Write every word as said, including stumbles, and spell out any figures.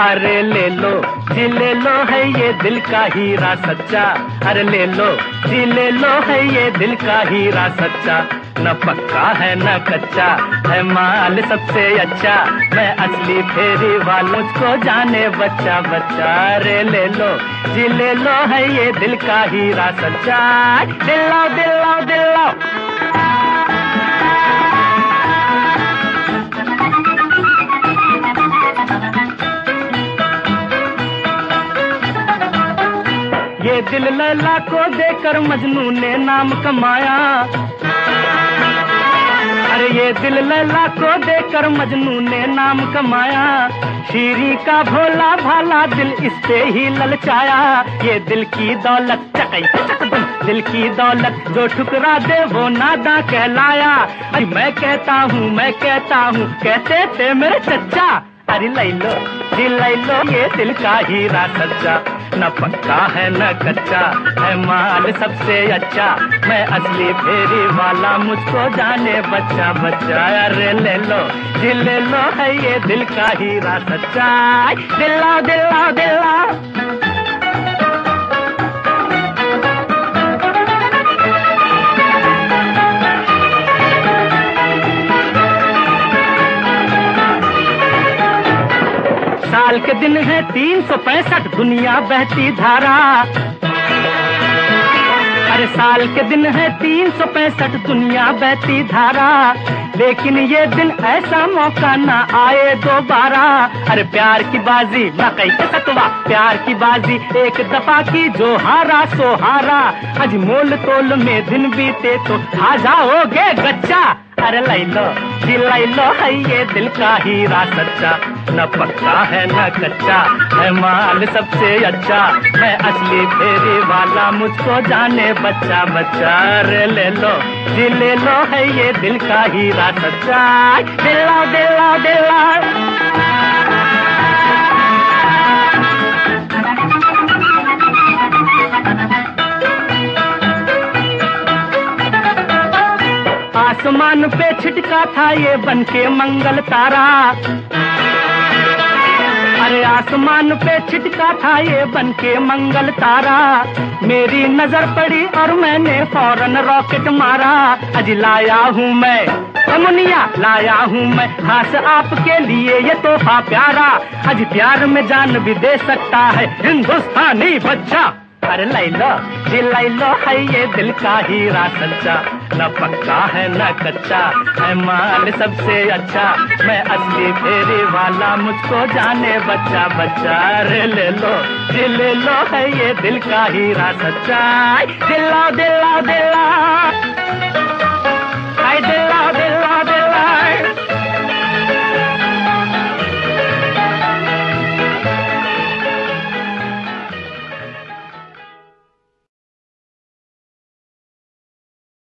अरे ले लो जी ले लो है ये दिल का हीरा सच्चा, अरे ले लो जी ले लो है ये दिल का हीरा सच्चा, न पक्का है न कच्चा है माल सबसे अच्छा, मैं असली फेरी वाला मुझको जाने बच्चा बच्चा, अरे ले लो जी ले लो है ये दिल का हीरा सच्चा, दिल लाओ दिल लाओ दिल लाओ। ये दिल लैला को देकर मजनू ने नाम कमाया, अरे ये दिल लैला को देकर मजनू ने नाम कमाया, शीरी का भोला भाला दिल इस पे ही ललचाया, ये दिल की दौलत चकई चकदम दिल की दौलत जो ठुकरा दे वो नादा कहलाया, अरे मैं कहता हूँ मैं कहता हूँ कहते थे मेरे चच्चा, अरे ले लो दिल ले लो ये दिल का हीरा सच्चा, न पक्का है न कच्चा है माल सबसे अच्छा, मैं असली फेरी वाला मुझको जाने बच्चा बच्चा, अरे ले लो दिल ले लो है ये दिल का हीरा सच्चा, दिल लाओ दिल लाओ दिल लाओ। साल के दिन है तीन सौ पैंसठ दुनिया बहती धारा, अरे साल के दिन है तीन सौ पैंसठ दुनिया बहती धारा, लेकिन ये दिन ऐसा मौका ना आए दोबारा, अरे प्यार की बाजी ना कहीं के सतवा प्यार की बाजी एक दफा की जो हारा सो हारा, आज मोल तोल में दिन बीते तो खा जाओगे गच्चा, अरे ले लो दिल ले लो है ये दिल का हीरा सच्चा, न पक्का है न कच्चा है माल सबसे अच्छा, मैं असली फेरी वाला मुझको जाने बच्चा बच्चा, अरे ले लो दिल ले लो है ये दिल का हीरा सच्चा, दिल लाओ दिल लाओ दिल लाओ। आसमान पे छिटका था ये बनके मंगल तारा, अरे आसमान पे छिटका था ये बनके मंगल तारा, मेरी नजर पड़ी और मैंने फौरन रॉकेट मारा, अज लाया हूँ मैं मुनिया लाया हूँ मैं खास आपके लिए ये तोहफा प्यारा, अज प्यार में जान भी दे सकता है हिंदुस्तानी बच्चा, अरे ले लो दिल ले लो है ये दिल का हीरा सच्चा, न पक्का है न कच्चा है माल सबसे अच्छा, मैं असली फेरी वाला मुझको जाने बच्चा बच्चा, अरे ले लो दिल ले लो है ये दिल का हीरा सच्चा, दिल लाओ दिल लाओ दिल लाओ।